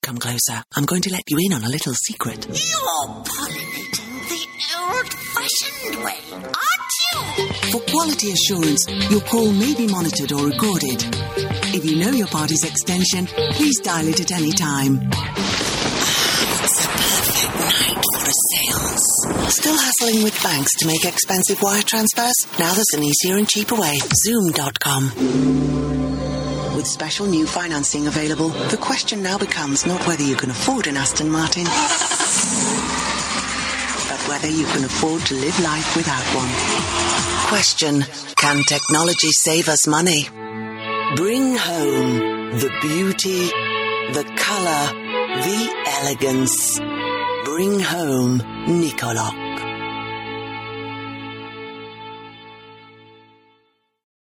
Come closer. I'm going to let you in on a little secret. You're pollinating the old-fashioned way, aren't you? For quality assurance, your call may be monitored or recorded. If you know your party's extension, please dial it at any time. It's a perfect night for a seance. Still hassling with banks to make expensive wire transfers? Now there's an easier and cheaper way. Zoom.com. With special new financing available, the question now becomes not whether you can afford an Aston Martin, but whether you can afford to live life without one. Question: can technology save us money? Bring home the beauty, the colour, the elegance. Bring home Nicoloc.